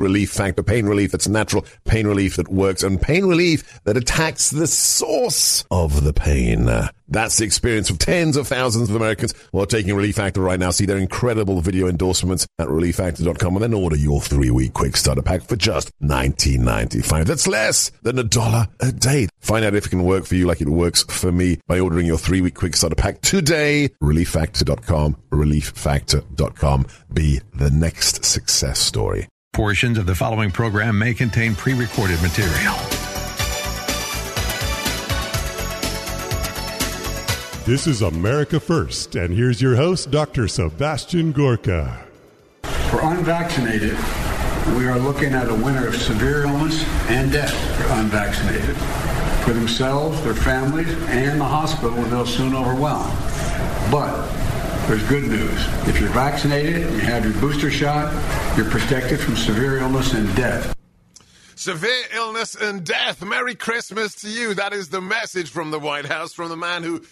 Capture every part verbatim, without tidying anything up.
Relief Factor. Pain relief that's natural, pain relief that works, and pain relief that attacks the source of the pain. That's the experience of tens of thousands of Americans who are taking Relief Factor right now. See their incredible video endorsements at relief factor dot com and then order your three-week quick starter pack for just nineteen ninety-five. That's less than a dollar a day. Find out if it can work for you like it works for me by ordering your three-week quick starter pack today. relief factor dot com. relief factor dot com. Be the next success story. Portions of the following program may contain pre-recorded material. This is America First, and here's your host, Doctor Sebastian Gorka. For unvaccinated, we are looking at a winter of severe illness and death for unvaccinated. For themselves, their families, and the hospital they'll soon overwhelm. But there's good news. If you're vaccinated and you have your booster shot, you're protected from severe illness and death. Severe illness and death. Merry Christmas to you. That is the message from the White House, from the man who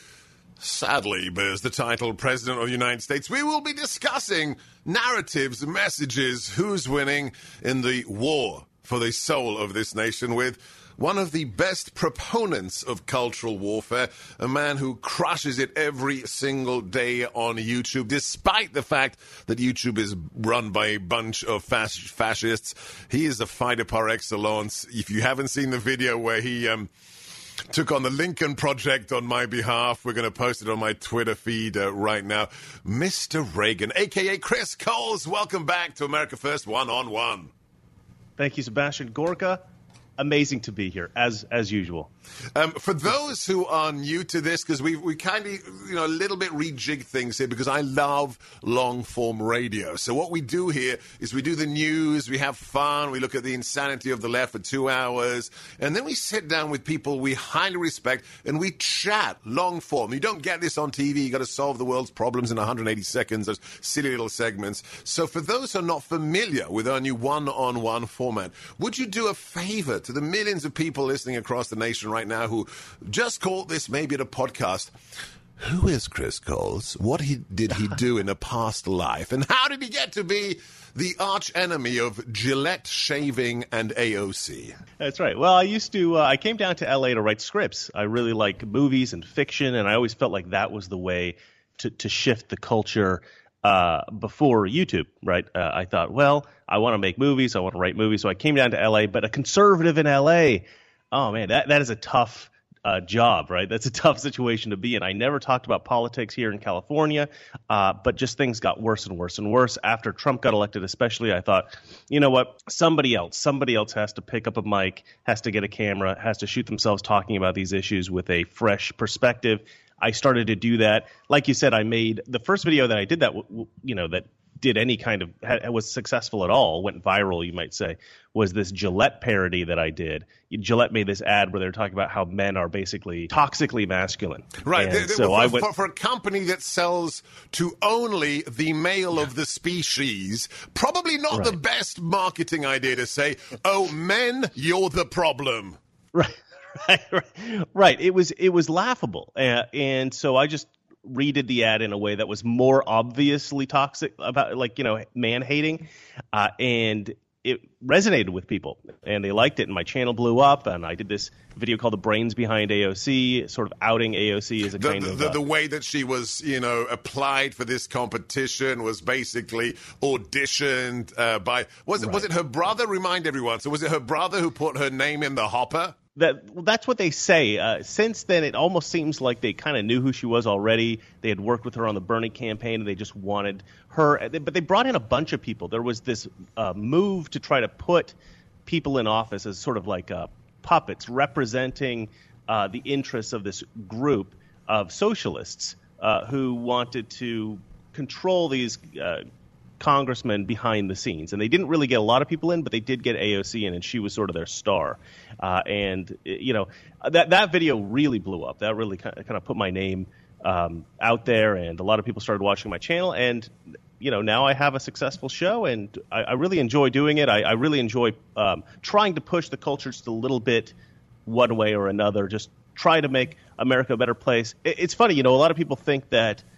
sadly bears the title President of the United States. We will be discussing narratives, messages, who's winning in the war for the soul of this nation with one of the best proponents of cultural warfare, a man who crushes it every single day on YouTube, despite the fact that YouTube is run by a bunch of fas- fascists. He is a fighter par excellence. If you haven't seen the video where he um, took on the Lincoln Project on my behalf, we're going to post it on my Twitter feed uh, right now. Mister Reagan, a k a. Chris Coles, welcome back to America First One-on-One. Thank you, Sebastian Gorka. Amazing to be here, as as usual. Um, for those who are new to this, because we we kind of, you know, a little bit rejig things here, because I love long-form radio. So what we do here is we do the news, we have fun, we look at the insanity of the left for two hours, and then we sit down with people we highly respect, and we chat long-form. You don't get this on T V. You got to solve the world's problems in one hundred eighty seconds. Those silly little segments. So for those who are not familiar with our new one-on-one format, would you do a favor to the millions of people listening across the nation right now who just called this maybe at a podcast? Who is Chris Coles? What he, did he do in a past life? And how did he get to be the arch enemy of Gillette shaving and A O C? That's right. Well, I used to, uh, I came down to L A to write scripts. I really like movies and fiction, and I always felt like that was the way to, to shift the culture uh, before YouTube, right? Uh, I thought, well, I want to make movies. I want to write movies. So I came down to L A, but a conservative in L A, oh, man, that, that is a tough uh, job, right? That's a tough situation to be in. I never talked about politics here in California, uh, but just things got worse and worse and worse. After Trump got elected especially, I thought, you know what, somebody else, somebody else has to pick up a mic, has to get a camera, has to shoot themselves talking about these issues with a fresh perspective. I started to do that. Like you said, I made the first video that I did that, you know, that did any kind of, was successful at all, went viral, you might say, was this Gillette parody that I did. Gillette made this ad where they were talking about how men are basically toxically masculine. Right. They, they, so for, I went, for, for a company that sells to only the male yeah. of the species, probably not right. the best marketing idea to say, oh, men, you're the problem. Right. Right, right, right. It was it was laughable, uh, and so I just redid the ad in a way that was more obviously toxic, about like you know man hating, uh, and it resonated with people, and they liked it, and my channel blew up, and I did this video called "The Brains Behind A O C," sort of outing A O C as a the, kind the, of the, uh, the way that she was, you know, applied for this competition was basically auditioned uh, by was it right. was it her brother? Remind everyone. So was it her brother who put her name in the hopper? That well, that's what they say. Uh, since then, it almost seems like they kind of knew who she was already. They had worked with her on the Bernie campaign, and they just wanted her. But they brought in a bunch of people. There was this uh, move to try to put people in office as sort of like uh, puppets representing uh, the interests of this group of socialists uh, who wanted to control these uh, congressmen behind the scenes. And they didn't really get a lot of people in, but they did get A O C in, and she was sort of their star. Uh, and, you know, that that video really blew up. That really kind of, kind of put my name um, out there, and a lot of people started watching my channel. And, you know, now I have a successful show, and I, I really enjoy doing it. I, I really enjoy um, trying to push the culture just a little bit one way or another, just try to make America a better place. It, it's funny, you know, a lot of people think that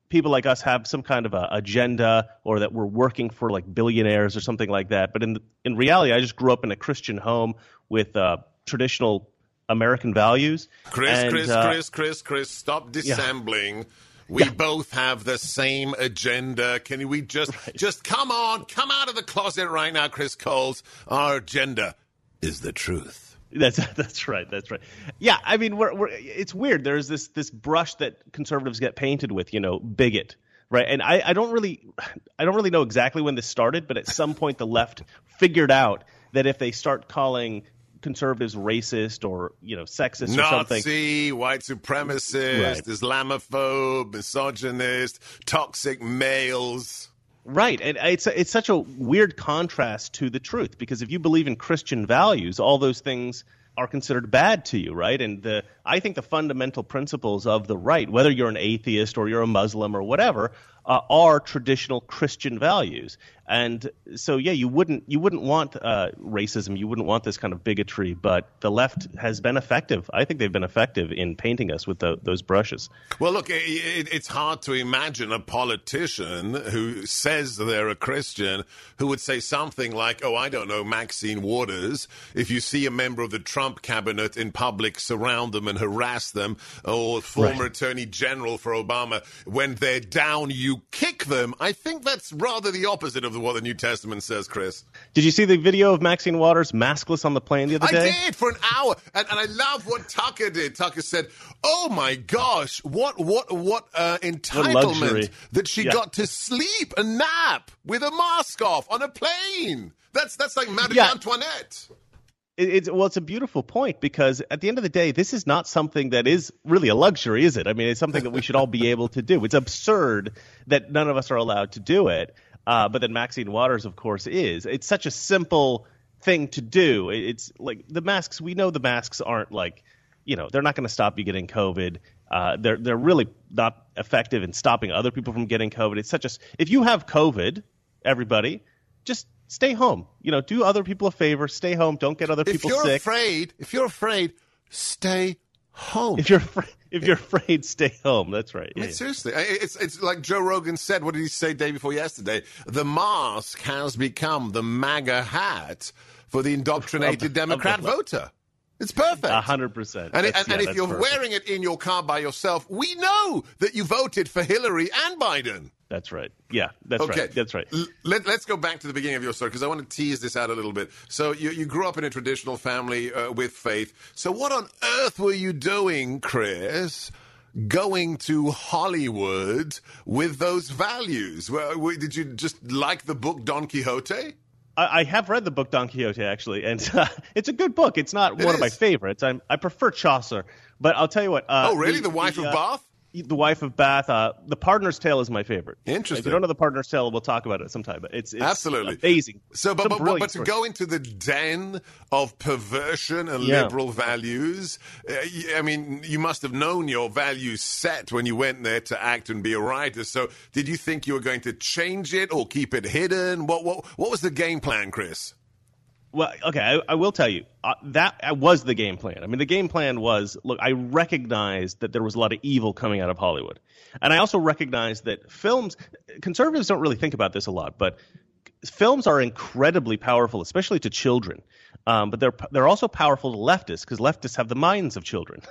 people like us have some kind of a agenda, or that we're working for like billionaires or something like that. But in in reality, I just grew up in a Christian home with uh, traditional American values. Chris, and, Chris, uh, Chris, Chris, Chris, stop dissembling. Yeah. We yeah. both have the same agenda. Can we just, right. just come on, come out of the closet right now, Chris Coles. Our agenda is the truth. That's that's right. That's right. Yeah, I mean, we're, we're, it's weird. There's this this brush that conservatives get painted with, you know, bigot, right? And I, I don't really, I don't really know exactly when this started, but at some point the left figured out that if they start calling conservatives racist or, you know, sexist Nazi, or something. Nazi, white supremacist, right. Islamophobe, misogynist, toxic males. Right. And it's it's such a weird contrast to the truth, because if you believe in Christian values, all those things are considered bad to you, right? And the I think the fundamental principles of the right, whether you're an atheist or you're a Muslim or whatever, uh, are traditional Christian values. And so, yeah, you wouldn't you wouldn't want uh, racism. You wouldn't want this kind of bigotry. But the left has been effective. I think they've been effective in painting us with the, those brushes. Well, look, it, it, it's hard to imagine a politician who says they're a Christian who would say something like, oh, I don't know, Maxine Waters, if you see a member of the Trump cabinet in public, surround them and harass them, or former right. Attorney General for Obama, when they're down, you kick them. I think that's rather the opposite of what the New Testament says, Chris. Did you see the video of Maxine Waters maskless on the plane the other day? I did, for an hour. And, and I love what Tucker did. Tucker said, oh, my gosh, what what what uh, entitlement what that she yeah. got to sleep and nap with a mask off on a plane. That's, that's like Marie yeah. Antoinette. It's, well, it's a beautiful point, because at the end of the day, this is not something that is really a luxury, is it? I mean, it's something that we should all be able to do. It's absurd that none of us are allowed to do it. Uh, but then Maxine Waters, of course, is. It's such a simple thing to do. It's like the masks. We know the masks aren't like, you know, they're not going to stop you getting COVID. Uh, they're they're really not effective in stopping other people from getting COVID. It's such a if you have COVID, everybody, just stay home. You know, do other people a favor. Stay home. Don't get other people sick. If you're afraid, if you're afraid, stay home. If you're afraid, if you're afraid, stay home. That's right. I mean, yeah. seriously, it's it's like Joe Rogan said. What did he say day before yesterday? The mask has become the MAGA hat for the indoctrinated Democrat voter. It's perfect. A hundred percent. And, and, yeah, and if you're perfect. wearing it in your car by yourself, we know that you voted for Hillary and Biden. That's right. Yeah, that's okay. right. That's right. L- let, let's go back to the beginning of your story, because I want to tease this out a little bit. So you, you grew up in a traditional family uh, with faith. So what on earth were you doing, Chris, going to Hollywood with those values? Well, did you just like the book Don Quixote? I have read the book Don Quixote, actually, and uh, it's a good book. It's not it one is. of my favorites. I'm, I prefer Chaucer, but I'll tell you what. Uh, oh, really? The, the Wife the, of uh, Bath? The Wife of Bath. Uh, the Partner's Tale is my favorite. Interesting. If you don't know The Partner's Tale, we'll talk about it sometime. But it's, it's absolutely amazing. So, but, but, but, but to story. go into the den of perversion and yeah. liberal values, uh, I mean, you must have known your values set when you went there to act and be a writer. So, did you think you were going to change it or keep it hidden? What what what was the game plan, Chris? Well, okay, I, I will tell you, uh, that was the game plan. I mean, the game plan was, look, I recognized that there was a lot of evil coming out of Hollywood. And I also recognized that films, conservatives don't really think about this a lot, but films are incredibly powerful, especially to children. Um, but they're they're also powerful to leftists, because leftists have the minds of children.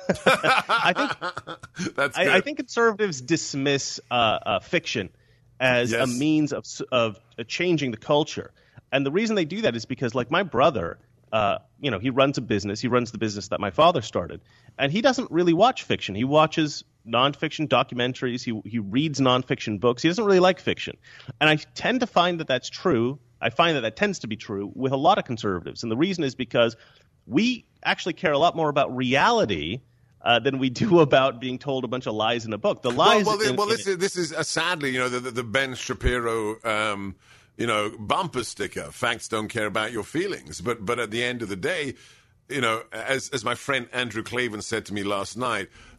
I think That's I, good. I think conservatives dismiss uh, uh, fiction as yes. a means of of changing the culture. And the reason they do that is because, like my brother, uh, you know, he runs a business. He runs the business that my father started. And he doesn't really watch fiction. He watches nonfiction documentaries. He he reads nonfiction books. He doesn't really like fiction. And I tend to find that that's true. I find that that tends to be true with a lot of conservatives. And the reason is because we actually care a lot more about reality Uh, than we do about being told a bunch of lies in a book. The lies. Well, well, in, well in this is this is uh, sadly, you know, the, the, the Ben Shapiro, um, you know, bumper sticker. Facts don't care about your feelings. But but at the end of the day, you know, as as my friend Andrew Clavin said to me last night,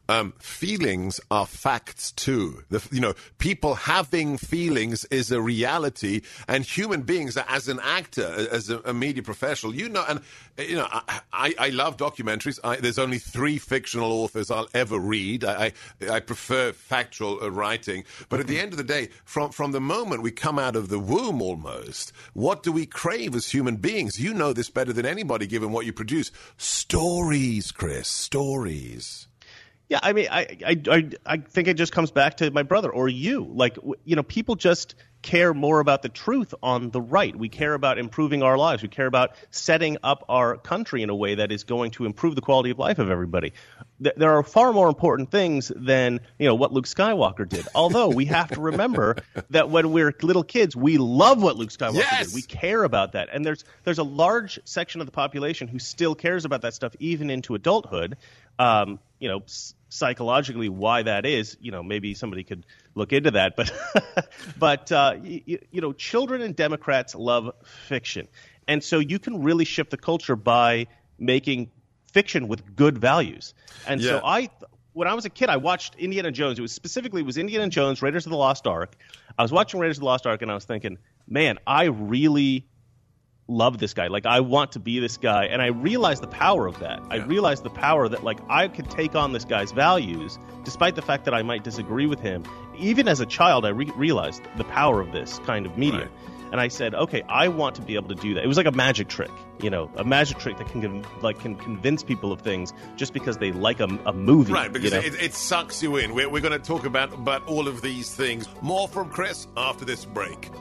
Um, feelings are facts too. The, you know, people having feelings is a reality, and human beings, as an actor, as a, a media professional, you know, and you know, I, I, I love documentaries. I, there's only three fictional authors I'll ever read. I, I, I prefer factual uh, writing, but at the end of the day, from from the moment we come out of the womb, almost, what do we crave as human beings? You know this better than anybody, given what you produce. Stories, Chris. Stories. Yeah, I mean, I, I, I, I think it just comes back to my brother or you. Like, you know, people just care more about the truth on the right. We care about improving our lives. We care about setting up our country in a way that is going to improve the quality of life of everybody. Th- there are far more important things than, you know, what Luke Skywalker did. Although we have to remember that when we're little kids, we love what Luke Skywalker yes! did. We care about that. And there's there's a large section of the population who still cares about that stuff even into adulthood. Um, you know, s- psychologically why that is, you know, maybe somebody could look into that. But, but uh, you, you know, children and Democrats love fiction. And so you can really shift the culture by making fiction with good values. And yeah. so I, when I was a kid, I watched Indiana Jones. It was specifically, it was Indiana Jones, Raiders of the Lost Ark. I was watching Raiders of the Lost Ark and I was thinking, man, I really love this guy. Like, I want to be this guy. And I realized the power of that. Yeah. I realized the power that, like, I could take on this guy's values, despite the fact that I might disagree with him. Even as a child, I re- realized the power of this kind of media. Right. And I said, okay, I want to be able to do that. It was like a magic trick, you know, a magic trick that can like can convince people of things just because they like a, a movie. Right, because you know? it, it sucks you in. We're, we're going to talk about, about all of these things. More from Chris after this break.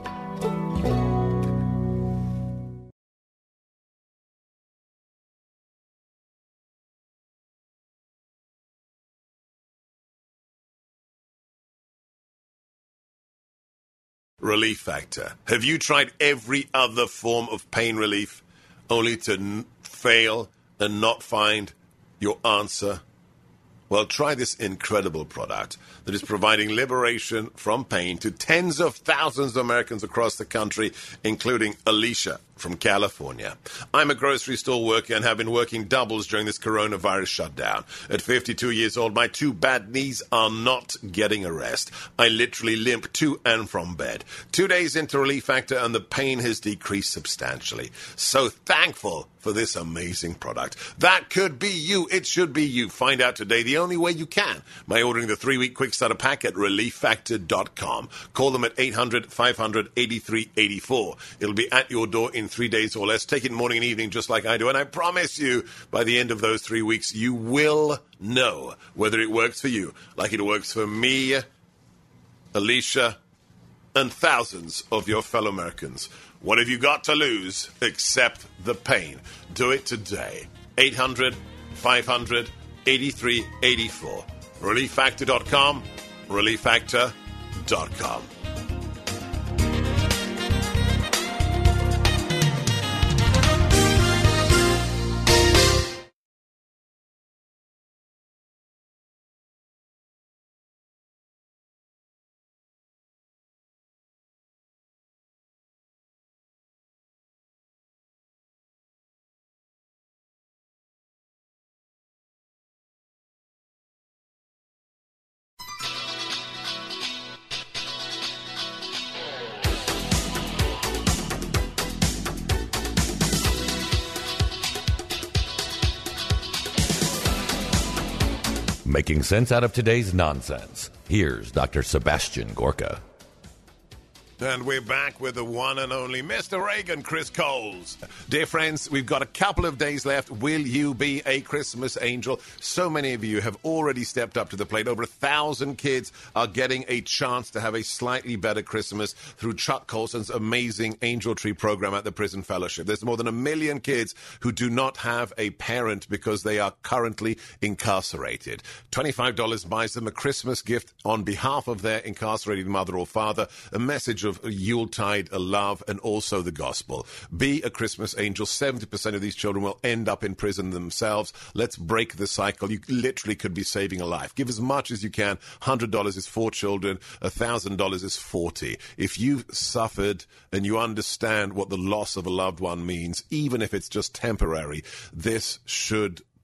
Relief Factor. Have you tried every other form of pain relief only to n- fail and not find your answer? Well, try this incredible product that is providing liberation from pain to tens of thousands of Americans across the country, including Alicia from California. I'm a grocery store worker and have been working doubles during this coronavirus shutdown. At fifty-two years old, my two bad knees are not getting a rest. I literally limp to and from bed. Two days into Relief Factor and the pain has decreased substantially. So thankful for this amazing product. That could be you. It should be you. Find out today the only way you can by ordering the three-week quick starter pack at relief factor dot com. Call them at eight hundred, five hundred, eighty-three eighty-four. It'll be at your door in three days or less. Take it morning and evening just like I do. And I promise you, by the end of those three weeks, you will know whether it works for you like it works for me, Alicia, and thousands of your fellow Americans. What have you got to lose except the pain? Do it today. eight hundred, five hundred, eighty-three eighty-four. relief factor dot com. relief factor dot com. Making sense out of today's nonsense. Here's Doctor Sebastian Gorka. And we're back with the one and only Mister Reagan, Chris Coles. Dear friends, we've got a couple of days left. Will you be a Christmas angel? So many of you have already stepped up to the plate. Over a thousand kids are getting a chance to have a slightly better Christmas through Chuck Colson's amazing Angel Tree program at the Prison Fellowship. There's more than a million kids who do not have a parent because they are currently incarcerated. twenty-five dollars buys them a Christmas gift on behalf of their incarcerated mother or father, a message of a Yuletide, a love, and also the gospel. Be a Christmas angel. seventy percent of these children will end up in prison themselves. Let's break the cycle. You literally could be saving a life. Give as much as you can. one hundred dollars is four children. one thousand dollars is forty. If you've suffered and you understand what the loss of a loved one means, even if it's just temporary, this should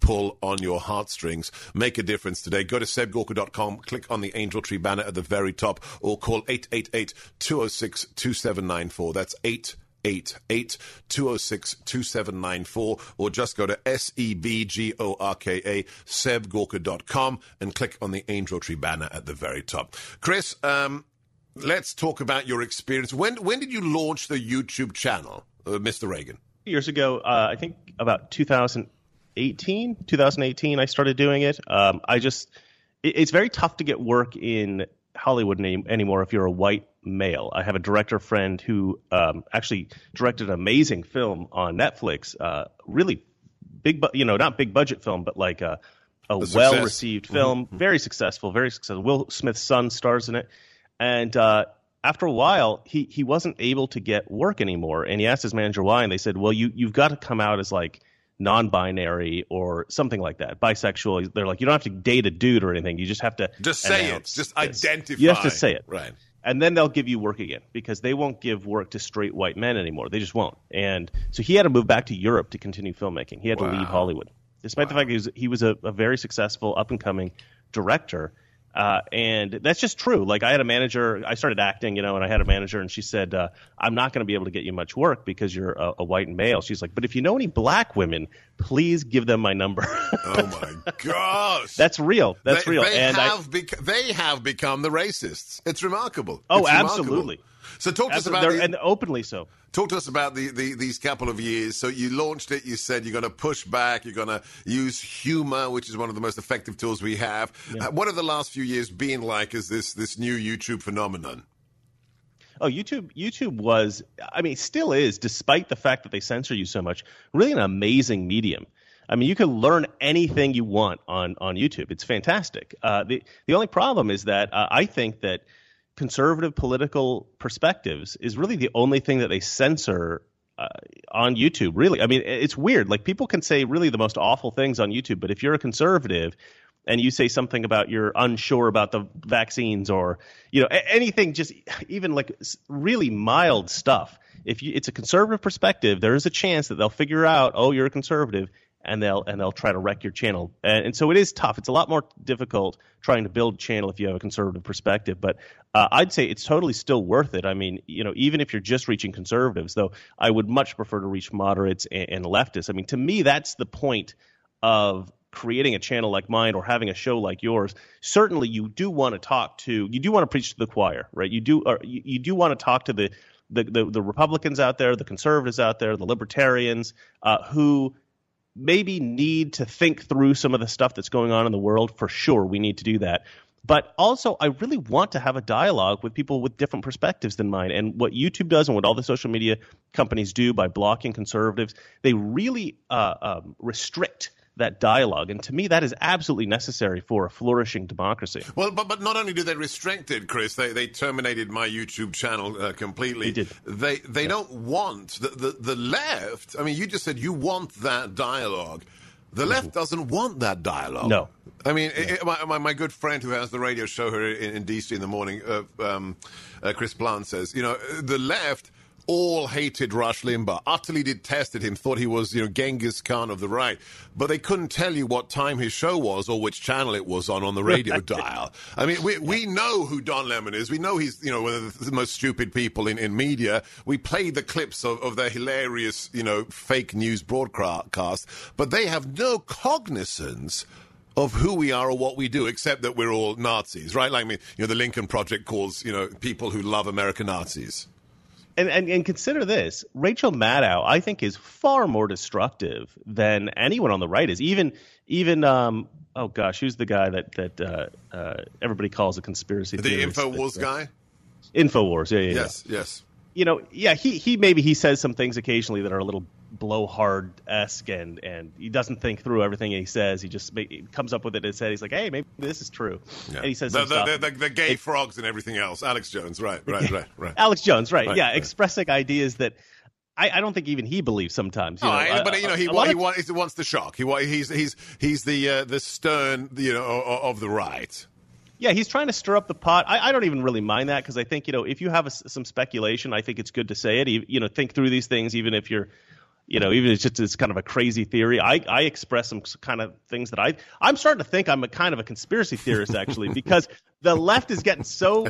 pull on your heartstrings. Make a difference today. Go to seb gorka dot com, click on the Angel Tree banner at the very top, or call eight eight eight, two oh six, two seven nine four. That's eight eight eight, two oh six, two seven nine four, or just go to S E B G O R K A, seb gorka dot com, and click on the Angel Tree banner at the very top. Chris, um, let's talk about your experience. When when did you launch the YouTube channel, uh, Mister Reagan? Years ago, uh, I think about two thousand eighteen, two thousand eighteen, I started doing it. Um, I just, it, it's very tough to get work in Hollywood any, anymore if you're a white male. I have a director friend who um, actually directed an amazing film on Netflix, uh, really big, bu- you know, not big budget film, but like a, a well-received film, mm-hmm. very successful, very successful. Will Smith's son stars in it. And uh, after a while, he, he wasn't able to get work anymore. And he asked his manager why, and they said, well, you, you've got to come out as like non-binary or something like that, bisexual. They're like, you don't have to date a dude or anything. You just have to just say it. Just this. Identify. You have to say it. Right. And then they'll give you work again, because they won't give work to straight white men anymore. They just won't. And so he had to move back to Europe to continue filmmaking. He had Wow. to leave Hollywood, despite Wow. the fact he was, he was a, a very successful up-and-coming director. Uh, and that's just true. Like, I had a manager, I started acting, you know, and I had a manager, and she said, uh, I'm not going to be able to get you much work because you're a, a white male. She's like, but if you know any black women, please give them my number. Oh, my gosh. That's real. That's they, real. They, and have I, bec- they have become the racists. It's remarkable. Oh, it's absolutely. Remarkable. So talk to us Absolutely. about They're- the, and openly so. Talk to us about the, the, these couple of years. So you launched it. You said you're going to push back. You're going to use humor, which is one of the most effective tools we have. Yeah. Uh, what have the last few years been like as this this new YouTube phenomenon? Oh, YouTube YouTube was, I mean, still is, despite the fact that they censor you so much, really an amazing medium. I mean, you can learn anything you want on, on YouTube. It's fantastic. Uh, the, the only problem is that uh, I think that conservative political perspectives is really the only thing that they censor uh, on YouTube, really. I mean, it's weird. Like, people can say really the most awful things on YouTube, but if you're a conservative and you say something about you're unsure about the vaccines, or, you know, anything, just even like really mild stuff, if you, it's a conservative perspective, there is a chance that they'll figure out, oh, you're a conservative, and they'll and they'll try to wreck your channel. And, and so it is tough. It's a lot more difficult trying to build a channel if you have a conservative perspective. But uh, I'd say it's totally still worth it. I mean, you know, even if you're just reaching conservatives, though, I would much prefer to reach moderates and, and leftists. I mean, to me, that's the point of creating a channel like mine or having a show like yours. Certainly, you do want to talk to, you do want to preach to the choir, right? You do, or you, you do want to talk to the the, the the Republicans out there, the conservatives out there, the libertarians uh, who maybe need to think through some of the stuff that's going on in the world. For sure, we need to do that. But also, I really want to have a dialogue with people with different perspectives than mine. And what YouTube does and what all the social media companies do by blocking conservatives, they really uh, um, restrict that dialogue. And to me, that is absolutely necessary for a flourishing democracy. Well, but but not only do they restrict it, Chris, they, they terminated my YouTube channel uh, completely. They did. They, they Yeah. don't want, the, the, the left, I mean, you just said you want that dialogue. The left doesn't want that dialogue. No. I mean, it, it, my, my, my good friend who has the radio show here in, in D C in the morning, uh, um, uh, Chris Plant, says, you know, the left all hated Rush Limbaugh, utterly detested him, thought he was, you know, Genghis Khan of the right. But they couldn't tell you what time his show was or which channel it was on on the radio dial. I mean, we we know who Don Lemon is. We know he's, you know, one of the most stupid people in, in media. We played the clips of, of their hilarious, you know, fake news broadcast. But they have no cognizance of who we are or what we do, except that we're all Nazis, right? Like, I mean, you know, the Lincoln Project calls, you know, people who love America Nazis. And, and and consider this, Rachel Maddow, I think, is far more destructive than anyone on the right is. Even even um oh gosh, who's the guy that that uh, uh, everybody calls a conspiracy The theorist? InfoWars that, uh, guy? InfoWars, yeah, yeah, Yes, yeah. yes. You know, yeah, he he maybe he says some things occasionally that are a little blowhard-esque, and and he doesn't think through everything he says. He just make, he comes up with it in his head. He's like, hey, maybe this is true, Yeah. and he says the, some the, stuff. the, the, the gay It- frogs and everything else. Alex Jones, right, right, right, right. Alex Jones, right? Right, yeah, right. expressing ideas that I, I don't think even he believes sometimes. You No, know, I- uh, but you know, he a wa- lot he, of- wa- he wants the shock. He wa- he's he's he's the uh, the stern, you know, of, of the right. Yeah, he's trying to stir up the pot. I, I don't even really mind that, because I think, you know, if you have a, some speculation, I think it's good to say it. You, you know, think through these things, even if you're You know, even if it's just it's kind of a crazy theory. I, I express some kind of things that I I'm starting to think I'm a kind of a conspiracy theorist actually, because the left is getting so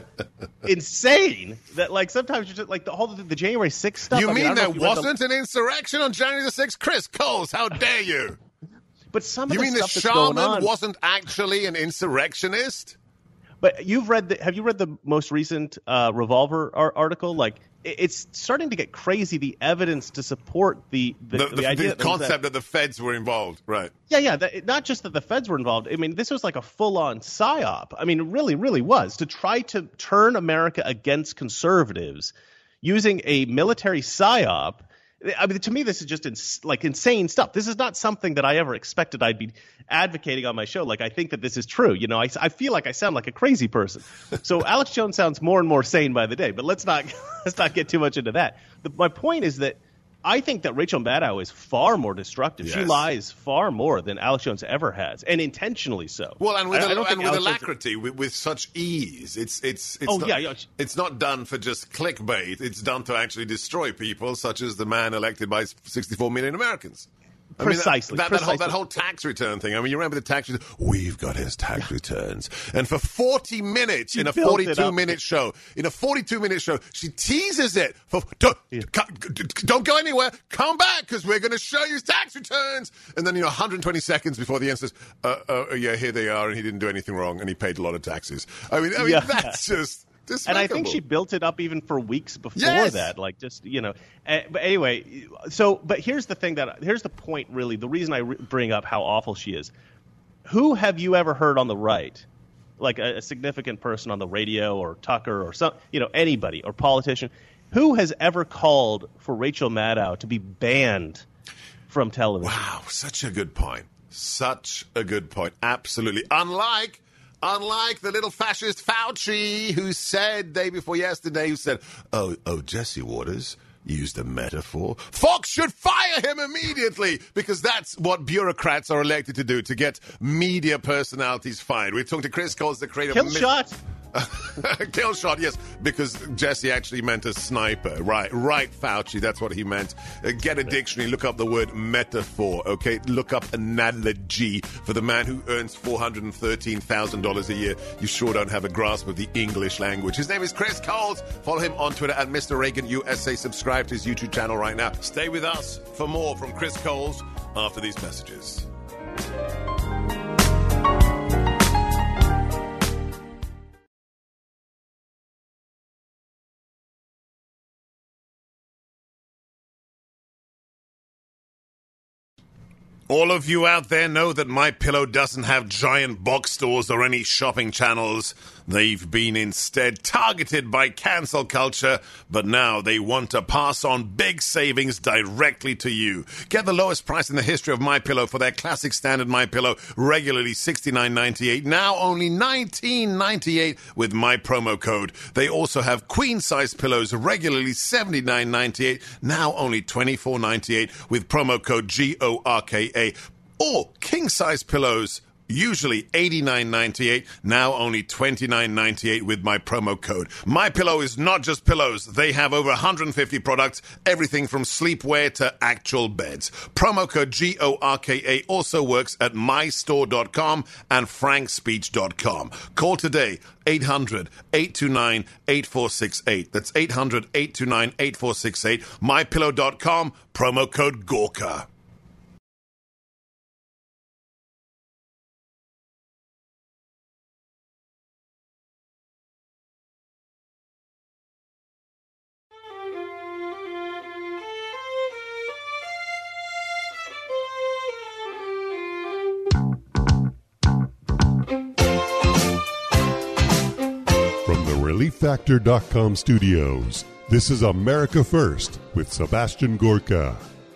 insane that like sometimes you're just like the whole the January sixth stuff. You I mean, mean there you wasn't the, an insurrection on January the sixth? Chris Coles, how dare you? But some of you the mean the stuff that's going shaman on, wasn't actually an insurrectionist? But you've read the, have you read the most recent uh, Revolver ar- article? Like it, it's starting to get crazy. The evidence to support the the, The, the, the, idea the that concept that, that the feds were involved, right? Yeah, yeah. That, not just that the feds were involved. I mean, this was like a full-on psyop. I mean, it really, really was to try to turn America against conservatives using a military psyop. I mean, to me, this is just ins- like insane stuff. This is not something that I ever expected I'd be advocating on my show. Like, I think that this is true. You know, I, I feel like I sound like a crazy person. So Alex Jones sounds more and more sane by the day. But let's not let's not get too much into that. The, my point is that I think that Rachel Maddow is far more destructive. Yes. She lies far more than Alex Jones ever has, and intentionally so. Well, and with, I, a, I and with alacrity, Jones... with, with such ease. It's it's it's, oh, not, yeah, yeah. it's not done for just clickbait. It's done to actually destroy people, such as the man elected by sixty-four million Americans. I Precisely. Mean, that, that, Precisely. That, whole, that whole tax return thing. I mean, you remember the tax return? We've got his tax returns. And for forty minutes she in a forty-two minute show, in a forty-two minute show, she teases it. For Don't, yeah. don't go anywhere. Come back because we're going to show you his tax returns. And then, you know, one hundred twenty seconds before the end says, uh, uh, yeah, here they are. And he didn't do anything wrong. And he paid a lot of taxes. I mean, I mean, yeah. that's just... And I think she built it up even for weeks before yes. that, like just you know. Uh, but anyway, so but here's the thing that here's the point really. The reason I re- bring up how awful she is. Who have you ever heard on the right, like a, a significant person on the radio or Tucker or some you know anybody or politician, who has ever called for Rachel Maddow to be banned from television? Wow, such a good point. Such a good point. Absolutely. Unlike. Unlike the little fascist Fauci who said day before yesterday, who said, oh, oh, Jesse Waters used a metaphor. Fox should fire him immediately because that's what bureaucrats are elected to do, to get media personalities fired. We're talking to Chris Coles, the creator Kill of... shot. Kill shot, yes, because Jesse actually meant a sniper. Right, right, Fauci, that's what he meant. Uh, get a dictionary, look up the word metaphor, okay? Look up analogy for the man who earns four hundred thirteen thousand dollars a year. You sure don't have a grasp of the English language. His name is Chris Coles. Follow him on Twitter at Mister Reagan U S A. Subscribe to his YouTube channel right now. Stay with us for more from Chris Coles after these messages. All of you out there know that MyPillow doesn't have giant box stores or any shopping channels. They've been instead targeted by cancel culture, but now they want to pass on big savings directly to you. Get the lowest price in the history of MyPillow for their classic standard MyPillow, regularly sixty-nine ninety-eight, now only nineteen ninety-eight with my promo code. They also have queen-size pillows, regularly seventy-nine ninety-eight, now only twenty-four ninety-eight with promo code G O R K A. Or king-size pillows, usually eighty-nine ninety-eight, now only twenty-nine ninety-eight with my promo code. MyPillow is not just pillows. They have over one hundred fifty products, everything from sleepwear to actual beds. Promo code G O R K A also works at my store dot com and frank speech dot com. Call today, eight hundred, eight two nine, eight four six eight. That's eight hundred, eight two nine, eight four six eight. my pillow dot com, promo code Gorka. relief factor dot com studios. This is America First with Sebastian Gorka.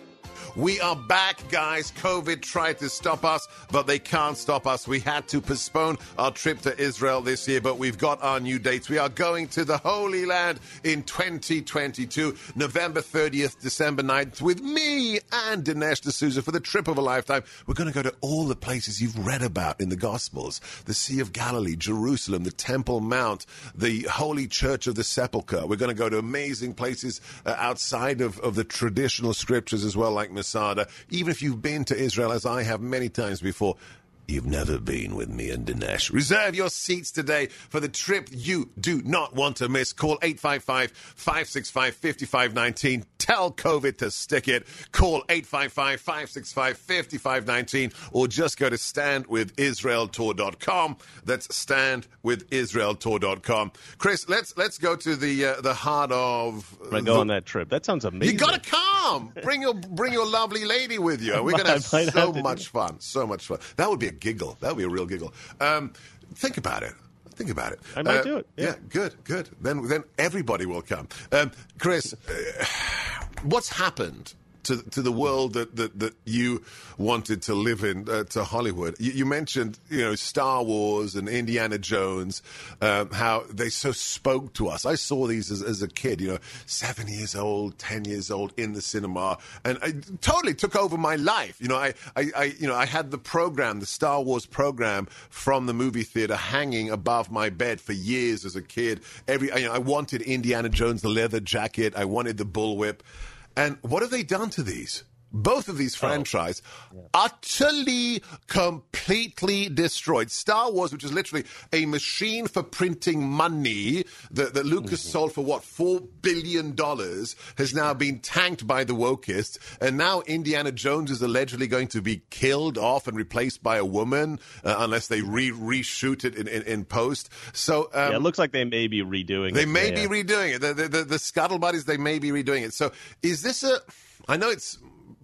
We are back, guys. COVID tried to stop us, but they can't stop us. We had to postpone our trip to Israel this year, but we've got our new dates. We are going to the Holy Land in twenty twenty-two, November thirtieth, December ninth, with me and Dinesh D'Souza for the trip of a lifetime. We're going to go to all the places you've read about in the Gospels: the Sea of Galilee, Jerusalem, the Temple Mount, the Holy Church of the Sepulchre. We're going to go to amazing places uh, outside of, of the traditional scriptures as well, like Masada. Even if you've been to Israel, as I have many times before, you've never been with me and Dinesh. Reserve your seats today for the trip you do not want to miss. Call eight five five, five six five, five five one nine. Tell COVID to stick it. Call eight five five, five six five, five five one nine or just go to stand with israel tour dot com. That's stand with israel tour dot com. Chris, let's let's go to the uh, the heart of... I go the, on that trip. That sounds amazing. You got to come. Bring your bring your lovely lady with you. We're going to have so have much fun. So much fun. That would be a giggle. That would be a real giggle. Um, think about it. Think about it. I might uh, do it. Yeah. yeah, good, good. Then then everybody will come. Um, Chris, uh, what's happened to to the world that, that, that you wanted to live in, uh, to Hollywood? You, you mentioned, you know, Star Wars and Indiana Jones, um, how they so spoke to us. I saw these as, as a kid, you know, seven years old, ten years old in the cinema, and it totally took over my life. You know, I, I, I you know, I had the program, the Star Wars program from the movie theater hanging above my bed for years as a kid. Every, you know, I wanted Indiana Jones, the leather jacket. I wanted the bullwhip. And what have they done to these? Both of these franchises oh. yeah. utterly, completely destroyed. Star Wars, which is literally a machine for printing money that, that Lucas mm-hmm. sold for, what, four billion dollars, has now been tanked by the wokists. And now Indiana Jones is allegedly going to be killed off and replaced by a woman uh, unless they re- reshoot it in, in, in post. So um, yeah, it looks like they may be redoing they it. They may yeah. be redoing it. The, the, the, the scuttlebutt is they may be redoing it. So is this a... I know it's...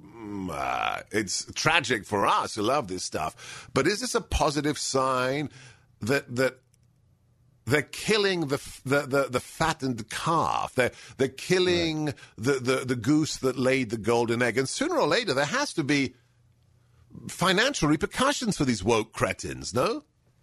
Uh, it's tragic for us who love this stuff, but is this a positive sign that that they're killing the the the, the fattened calf? They're they're killing right. the, the the goose that laid the golden egg, and sooner or later there has to be financial repercussions for these woke cretins. No?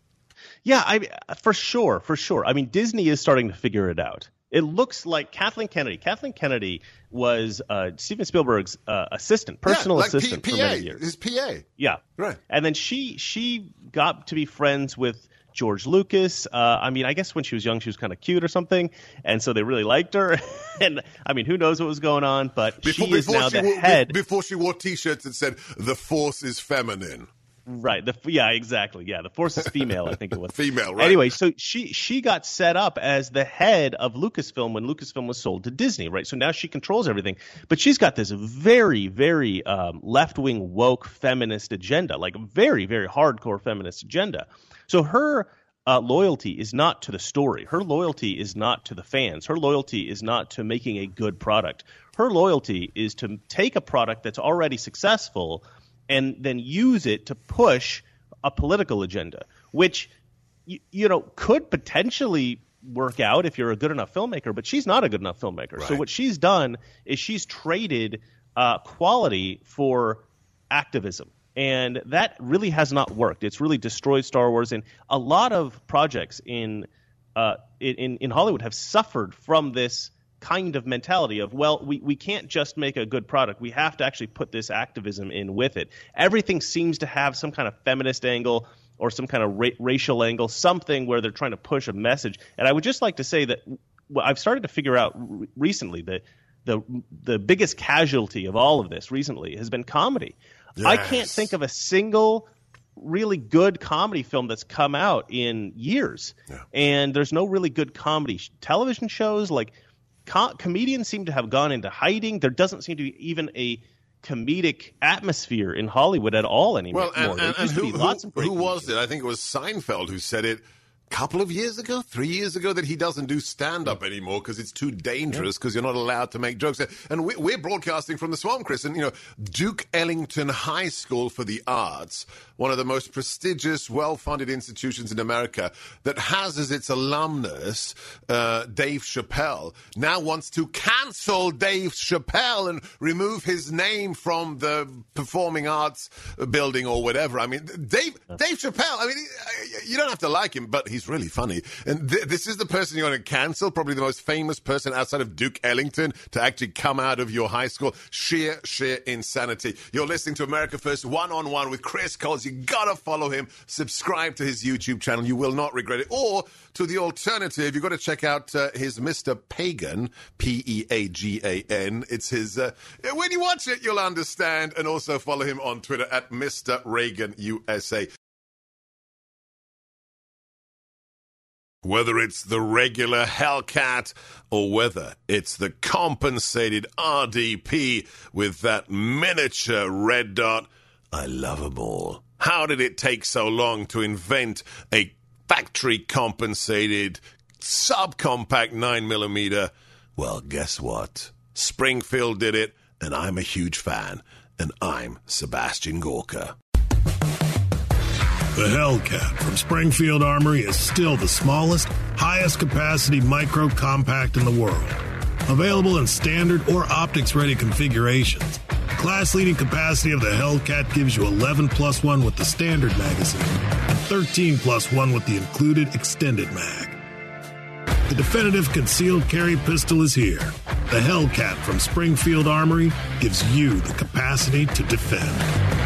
Yeah, I for sure, for sure. I mean, Disney is starting to figure it out. It looks like Kathleen Kennedy. Kathleen Kennedy was uh, Steven Spielberg's uh, assistant, personal yeah, like assistant P- for P A, many years. His P A. Yeah. Right. And then she she got to be friends with George Lucas. Uh, I mean, I guess when she was young, she was kind of cute or something, and so they really liked her. And I mean, who knows what was going on? But before, she is before now she the wore, head. Before she wore T-shirts that said "The Force is feminine." Right. The, yeah, exactly. Yeah. The Force is female, I think it was. Female, right. Anyway, so she she got set up as the head of Lucasfilm when Lucasfilm was sold to Disney, right? So now she controls everything. But she's got this very, very um, left-wing, woke, feminist agenda, like a very, very hardcore feminist agenda. So her uh, loyalty is not to the story. Her loyalty is not to the fans. Her loyalty is not to making a good product. Her loyalty is to take a product that's already successful and then use it to push a political agenda, which, you, you know, could potentially work out if you're a good enough filmmaker, but she's not a good enough filmmaker. Right. So what she's done is she's traded uh, quality for activism, and that really has not worked. It's really destroyed Star Wars, and a lot of projects in uh, in, in Hollywood have suffered from this kind of mentality of, well, we, we can't just make a good product. We have to actually put this activism in with it. Everything seems to have some kind of feminist angle or some kind of ra- racial angle, something where they're trying to push a message. And I would just like to say that well, I've started to figure out r- recently that the the biggest casualty of all of this recently has been comedy. Yes. I can't think of a single really good comedy film that's come out in years. Yeah. And there's no really good comedy sh- television shows. Like, Com- comedians seem to have gone into hiding. There doesn't seem to be even a comedic atmosphere in Hollywood at all anymore. Well, and, and, and who, who, who was it? I think it was Seinfeld who said it. couple of years ago, three years ago, that he doesn't do stand-up anymore because it's too dangerous because you're not allowed to make jokes. And we, we're broadcasting from the Swamp, Chris. And, you know, Duke Ellington High School for the Arts, one of the most prestigious, well-funded institutions in America that has as its alumnus uh, Dave Chappelle, now wants to cancel Dave Chappelle and remove his name from the performing arts building or whatever. I mean, Dave, Dave Chappelle, I mean, you don't have to like him, but he's really funny. And th- this is the person you want to cancel, probably the most famous person outside of Duke Ellington to actually come out of your high school. Sheer, sheer insanity. You're listening to America First One-on-One with Chris Coles. You gotta follow him. Subscribe to his YouTube channel. You will not regret it. Or to the alternative, you've got to check out uh, his Mister Pagan, P E A G A N. It's his, uh, when you watch it, you'll understand. And also follow him on Twitter at Mister Reagan U S A. Whether it's the regular Hellcat or whether it's the compensated R D P with that miniature red dot, I love them all. How did it take so long to invent a factory-compensated subcompact nine millimeter? Well, guess what? Springfield did it, and I'm a huge fan. And I'm Sebastian Gorka. The Hellcat from Springfield Armory is still the smallest, highest capacity micro compact in the world. Available in standard or optics-ready configurations. Class-leading capacity of the Hellcat gives you eleven plus one with the standard magazine and thirteen plus one with the included extended mag. The definitive concealed carry pistol is here. The Hellcat from Springfield Armory gives you the capacity to defend.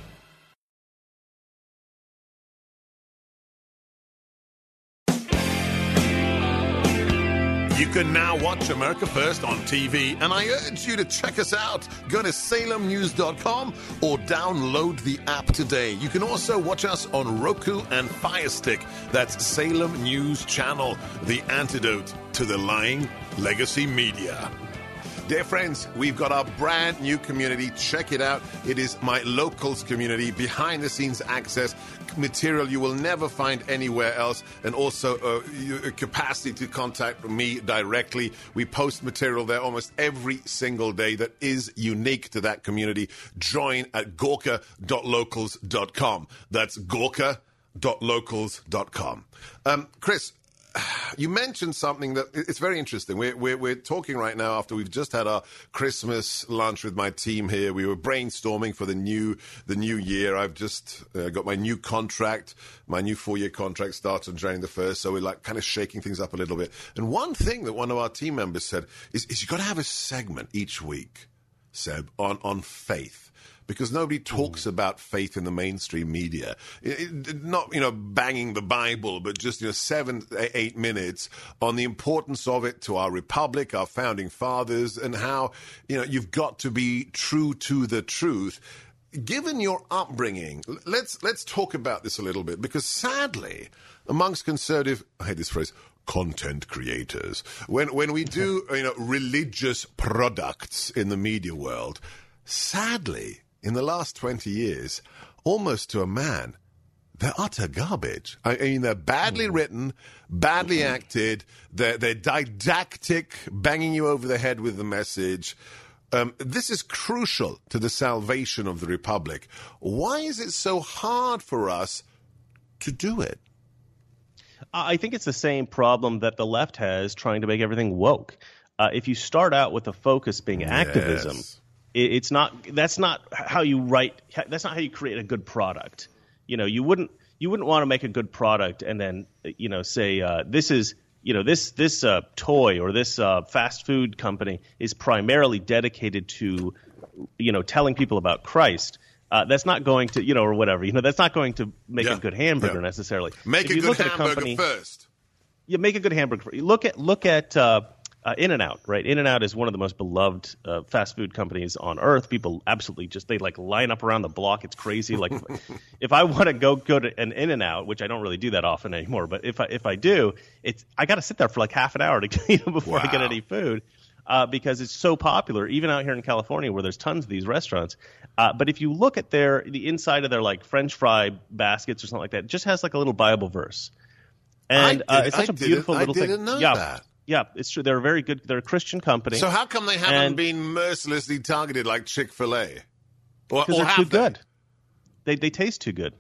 You can now watch America First on T V, and I urge you to check us out. Go to Salem News dot com or download the app today. You can also watch us on Roku and Fire Stick. That's Salem News Channel, the antidote to the lying legacy media. Dear friends, we've got our brand new community. Check it out. It is my locals community, behind-the-scenes access, material you will never find anywhere else, and also uh, capacity to contact me directly. We post material there almost every single day that is unique to that community. Join at gorka dot locals dot com. That's gorka dot locals dot com. Um, Chris, you mentioned something that it's very interesting. We're, we're, we're talking right now after we've just had our Christmas lunch with my team here. We were brainstorming for the new the new year. I've just uh, got my new contract. My new four-year contract starts on January the first, so we're like kind of shaking things up a little bit. And one thing that one of our team members said is, is you've got to have a segment each week, Seb, on, on faith. Because nobody talks about faith in the mainstream media. It, it, not, you know, banging the Bible, but just, you know, seven, eight minutes on the importance of it to our republic, our founding fathers, and how, you know, you've got to be true to the truth. Given your upbringing, let's let's talk about this a little bit, because sadly, amongst conservative, I hate this phrase, content creators, when when we do, you know, religious products in the media world, sadly, in the last twenty years, almost to a man, they're utter garbage. I mean, they're badly written, badly acted, they're, they're didactic, banging you over the head with the message. Um, this is crucial to the salvation of the Republic. Why is it so hard for us to do it? I think it's the same problem that the left has trying to make everything woke. Uh, if you start out with a focus being activism, Yes. it's not that's not how you write that's not how you create a good product. You know, you wouldn't you wouldn't want to make a good product and then, you know, say uh, this is you know this this uh, toy or this uh, fast food company is primarily dedicated to, you know, telling people about Christ. Uh, that's not going to, you know, or whatever. You know, that's not going to make Yeah. a good hamburger Yeah. necessarily. Make If a you good look at hamburger company, first. You make a good hamburger. Look at look at uh, uh, In-N-Out, right? In-N-Out is one of the most beloved uh, fast food companies on earth. People absolutely just they like line up around the block. It's crazy. Like if I want to go go to an In-N-Out, which I don't really do that often anymore, but if I if I do, it's I got to sit there for like half an hour to you know, before I get Wow. any food. Uh, because it's so popular, even out here in California where there's tons of these restaurants. Uh, but if you look at their the inside of their like French fry baskets or something like that, it just has like a little Bible verse. And I uh, it's such I a beautiful little I didn't thing. know yeah, that. Yeah, it's true. They're a very good. They're a Christian company. So how come they haven't and, been mercilessly targeted like Chick-fil-A? Or, Because or they're have too they? good. They they taste too good.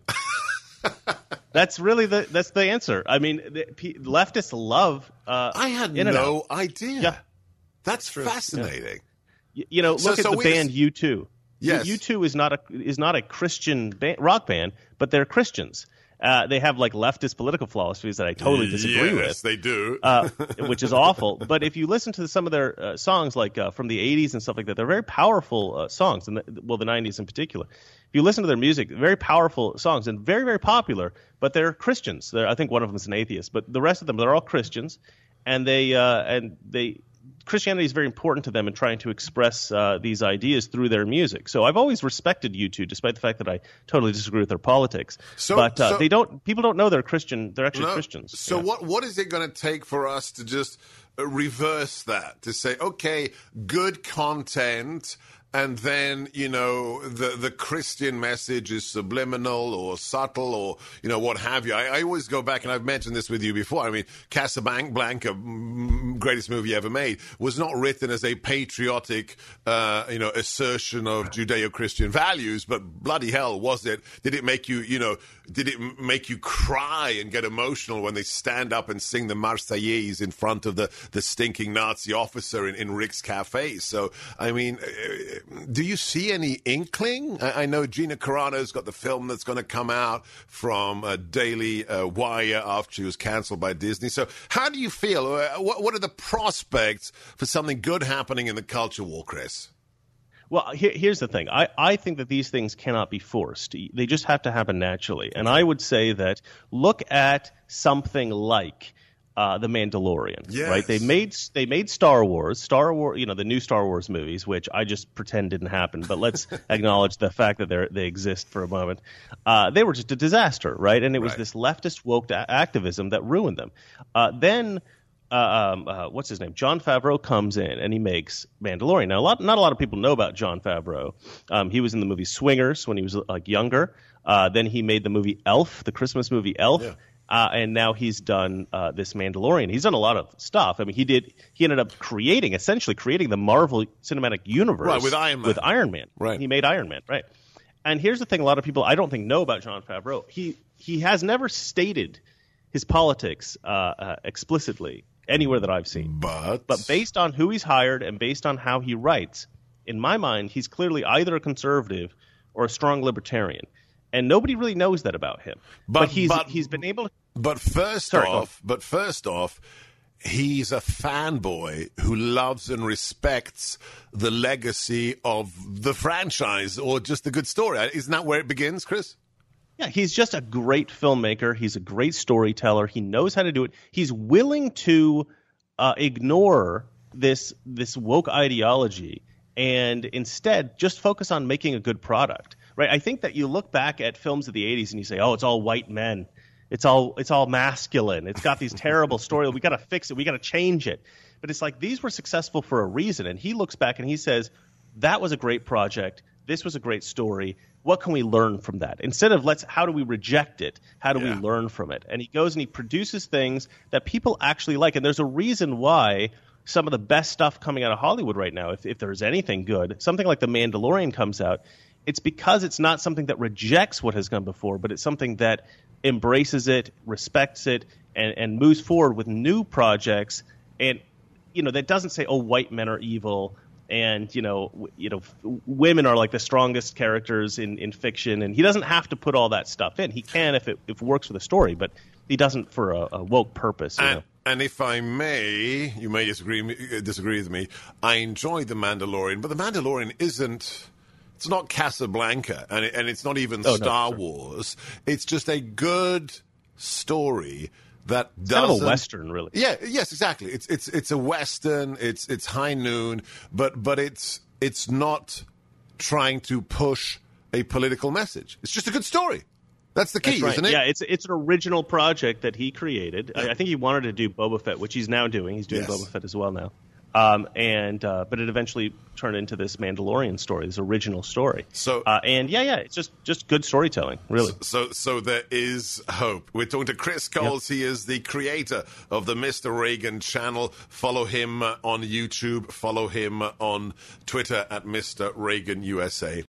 That's really the that's the answer. I mean, the, p- leftists love. Uh, I had In-N-Out. no idea. Yeah. That's true. fascinating. Y- You know, So- look so at the we band just- U two. Yes. U two is not a is not a Christian ba- rock band, but they're Christians. Uh, they have like leftist political philosophies that I totally disagree yes, with. they do. uh, which is awful. But if you listen to some of their uh, songs, like uh, from the eighties and stuff like that, they're very powerful uh, songs, and the, well, the nineties in particular. If you listen to their music, very powerful songs and very, very popular. But they're Christians. They're, I think one of them is an atheist, but the rest of them, they're all Christians, and they uh, and they. Christianity is very important to them in trying to express uh, these ideas through their music. So I've always respected U two, despite the fact that I totally disagree with their politics. So- but uh, so- they don't. People don't know they're Christian. They're actually No. Christians. So Yeah. what what is it going to take for us to just uh, reverse that, to say, okay, good content, and then, you know, the the Christian message is subliminal or subtle or, you know, what have you. I, I always go back, and I've mentioned this with you before. I mean, Casablanca, mm, greatest movie ever made, was not written as a patriotic, uh, you know, assertion of Judeo-Christian values, but bloody hell, was it? Did it make you, you know, did it m- make you cry and get emotional when they stand up and sing the Marseillaise in front of the, the stinking Nazi officer in, in Rick's Cafe? So, I mean, uh, do you see any inkling? I, I know Gina Carano's got the film that's going to come out from uh, Daily uh, Wire after she was canceled by Disney. So how do you feel? Uh, what, what are the prospects for something good happening in the culture war, Chris? Well, here, here's the thing. I, I think that these things cannot be forced. They just have to happen naturally. And I would say that look at something like uh, The Mandalorian, Yes. right? They made they made Star Wars, Star Wars, you know, the new Star Wars movies, which I just pretend didn't happen. But let's acknowledge the fact that they they exist for a moment. Uh, they were just a disaster, right? And it was Right. this leftist woke a- activism that ruined them. Uh, then. Uh, um, uh, what's his name? Jon Favreau comes in and he makes Mandalorian. Now, a lot, not a lot of people know about Jon Favreau. Um, he was in the movie Swingers when he was like younger. Uh, then he made the movie Elf, the Christmas movie Elf, Yeah. uh, and now he's done uh, this Mandalorian. He's done a lot of stuff. I mean, he did. He ended up creating, essentially creating the Marvel Cinematic Universe, Right, with Iron Man. With Iron Man, Right. He made Iron Man, right? And here's the thing: a lot of people I don't think know about Jon Favreau. He he has never stated his politics uh, uh, explicitly anywhere that I've seen. But, But based on who he's hired and based on how he writes, in my mind, he's clearly either a conservative or a strong libertarian. And nobody really knows that about him. But, But- he's but- he's been able to But first Sorry, go off, but first off, he's a fanboy who loves and respects the legacy of the franchise or just the good story. Isn't that where it begins, Chris? Yeah, he's just a great filmmaker. He's a great storyteller. He knows how to do it. He's willing to uh, ignore this this woke ideology and instead just focus on making a good product. Right? I think that you look back at films of the eighties and you say, "Oh, it's all white men. It's all it's all masculine. It's got these terrible stories. We got to fix it. We got to change it." But it's like these were successful for a reason. And he looks back and he says, "That was a great project. This was a great story. What can we learn from that? Instead of let's, how do we reject it? How do Yeah. we learn from it?" And he goes and he produces things that people actually like. And there's a reason why some of the best stuff coming out of Hollywood right now, if, if there's anything good, something like The Mandalorian comes out, it's because it's not something that rejects what has gone before, but it's something that embraces it, respects it, and, and moves forward with new projects. And, you know, that doesn't say, oh, white men are evil. And, you know, w- you know, f- women are like the strongest characters in, in fiction. And he doesn't have to put all that stuff in. He can if it, if it works for the story, but he doesn't for a, a woke purpose. You And, know? and if I may, you may disagree disagree with me. I enjoyed The Mandalorian, but The Mandalorian isn't. It's not Casablanca, and it, and it's not even Oh, no, Star sure. Wars. It's just a good story that It's kind doesn't. of a Western, really. Yeah. Yes. Exactly. It's it's it's a Western. It's it's high noon, but but it's it's not trying to push a political message. It's just a good story. That's the key, That's right. isn't it? Yeah, it's it's an original project that he created. I, I think he wanted to do Boba Fett, which he's now doing. He's doing Yes. Boba Fett as well now. Um, and uh, but it eventually turned into this Mandalorian story, this original story. So uh, and yeah, yeah, it's just just good storytelling, really. So, so, so there is hope. We're talking to Chris Coles. Yep. He is the creator of the Mister Reagan channel. Follow him uh, on YouTube. Follow him on Twitter at Mister Reagan U S A.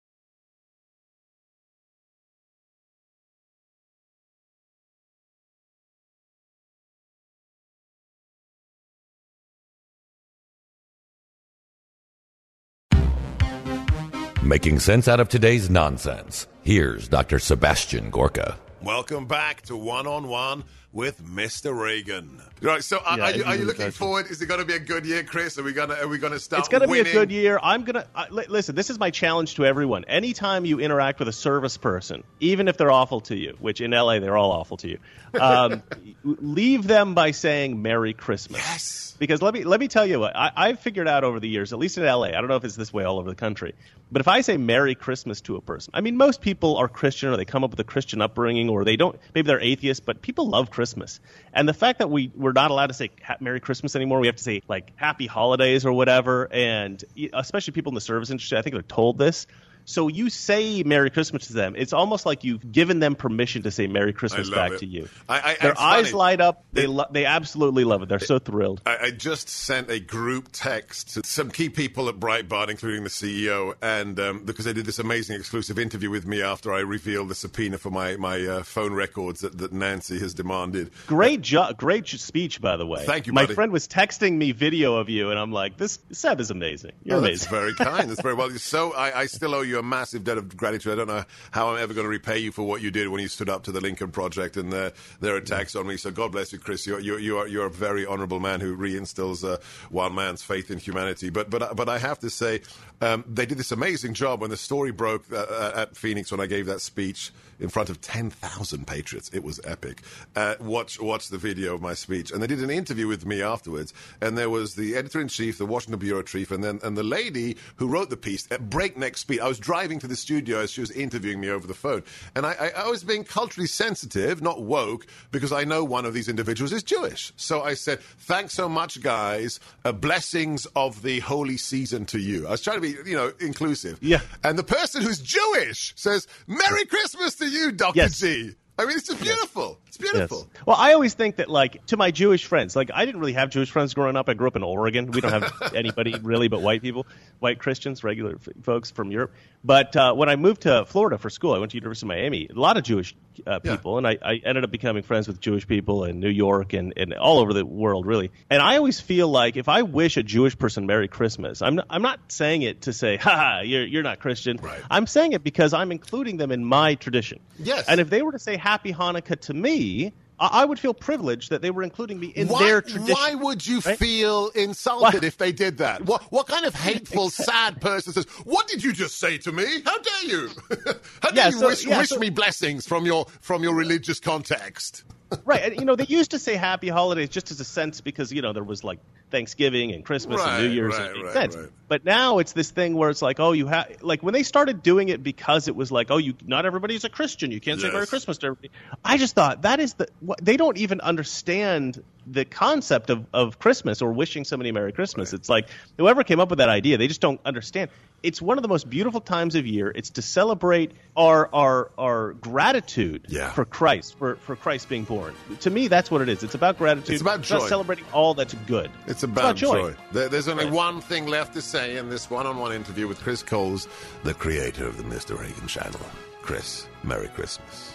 Making sense out of today's nonsense. Here's Doctor Sebastian Gorka. Welcome back to One on One with Mister Reagan. Right, so are, Yeah, are you, are you really looking does. forward? Is it going to be a good year, Chris? Are we going to are we going to start? It's going to be winning? a good year. I'm going to uh, li- listen. This is my challenge to everyone. Anytime you interact with a service person, even if they're awful to you, which in L A they're all awful to you, um, leave them by saying Merry Christmas. Yes. Because let me let me tell you what I, I've figured out over the years, at least in L A. I don't know if it's this way all over the country, but if I say Merry Christmas to a person, I mean most people are Christian or they come up with a Christian upbringing or they don't. Maybe they're atheists, but people love Christmas. And the fact that we we're not allowed to say Merry Christmas anymore, we have to say like Happy Holidays or whatever. And especially people in the service industry, I think they're told this. So you say Merry Christmas to them. It's almost like you've given them permission to say Merry Christmas back it. to you. I, I, Their eyes funny. light up. They lo- they absolutely love it. They're so thrilled. I, I just sent a group text to some key people at Breitbart, including the C E O, and um, because they did this amazing exclusive interview with me after I revealed the subpoena for my my uh, phone records that, that Nancy has demanded. Great jo- great speech, by the way. Thank you, My buddy. friend was texting me video of you, and I'm like, "This Seb is amazing. You're Oh, amazing." that's very kind. That's very well. So I, I still owe you a massive debt of gratitude. I don't know how I'm ever going to repay you for what you did when you stood up to the Lincoln Project and their their attacks on me. So God bless you, Chris. You're you're you're, you're a very honourable man who reinstills uh, one man's faith in humanity. But but but I have to say, um, they did this amazing job when the story broke uh, at Phoenix when I gave that speech in front of ten thousand patriots. It was epic. Uh, watch watch the video of my speech. And they did an interview with me afterwards. And there was the editor-in-chief, the Washington bureau chief, and then and the lady who wrote the piece at breakneck speed. I was driving to the studio as she was interviewing me over the phone. And I, I, I was being culturally sensitive, not woke, because I know one of these individuals is Jewish. So I said, thanks so much, guys. Uh, blessings of the holy season to you. I was trying to be, you know, inclusive. Yeah. And the person who's Jewish says, Merry Christmas to you, Doctor Yes. G. I mean, it's just beautiful. It's beautiful. Yes. Well, I always think that, like, to my Jewish friends, like, I didn't really have Jewish friends growing up. I grew up in Oregon. We don't have anybody really but white people, white Christians, regular f- folks from Europe. But uh, when I moved to Florida for school, I went to University of Miami, a lot of Jewish uh, people, Yeah. and I, I ended up becoming friends with Jewish people in New York and, and all over the world, really. And I always feel like if I wish a Jewish person Merry Christmas, I'm not, I'm not saying it to say, ha ha, you're, you're not Christian. Right. I'm saying it because I'm including them in my tradition. Yes. And if they were to say Happy Hanukkah to me, I I would feel privileged that they were including me in why, their tradition. Why would you right? feel insulted Why? if they did that? What, what kind of hateful, sad person says, what did you just say to me? How dare you? How dare Yeah, you so- wish, yeah, wish so- me blessings from your, from your religious context? Right. And, you know, they used to say Happy Holidays just as a sense because, you know, there was like Thanksgiving and Christmas Right, and New Year's. right, and it made right, sense. right. But now it's this thing where it's like, oh, you have like when they started doing it because it was like, oh, you not everybody's a Christian. You can't say Yes. Merry Christmas to everybody. I just thought that is the what, they don't even understand the concept of, of Christmas or wishing somebody Merry Christmas. Right. It's like whoever came up with that idea, they just don't understand. It's one of the most beautiful times of year. It's to celebrate our our our gratitude Yeah. for Christ, for, for Christ being born. To me, that's what it is. It's about gratitude. It's about joy. celebrating all that's good. It's about, joy. joy. There, there's only Right. one thing left to say in this one-on-one interview with Chris Coles, the creator of the Mister Reagan channel. Chris, Merry Christmas.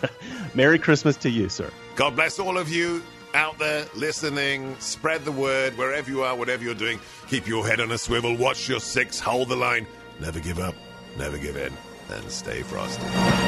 Merry Christmas to you, sir. God bless all of you out there listening. Spread the word wherever you are, whatever you're doing. Keep your head on a swivel. Watch your six. Hold the line. Never give up. Never give in. And stay frosty.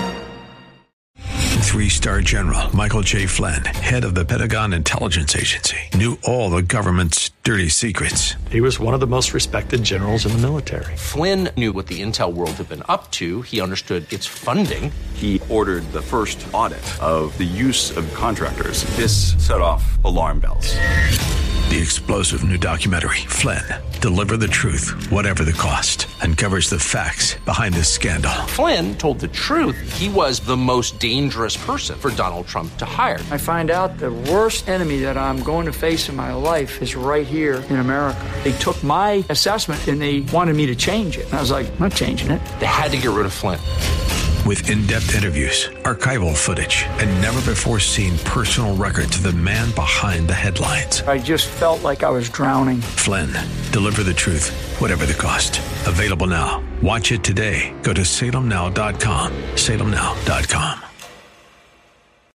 Three-star General Michael J. Flynn, head of the Pentagon Intelligence Agency, knew all the government's dirty secrets. He was one of the most respected generals in the military. Flynn knew what the intel world had been up to. He understood its funding. He ordered the first audit of the use of contractors. This set off alarm bells. The explosive new documentary, Flynn, Deliver the truth, whatever the cost, uncovers the facts behind this scandal. Flynn told the truth. He was the most dangerous person for Donald Trump to hire. I find out the worst enemy that I'm going to face in my life is right here in America. They took my assessment and they wanted me to change it. And I was like, I'm not changing it. They had to get rid of Flynn. With in-depth interviews, archival footage, and never-before-seen personal records of the man behind the headlines. I just felt like I was drowning. Flynn, deliver the truth, whatever the cost. Available now. Watch it today. Go to salem now dot com. salem now dot com.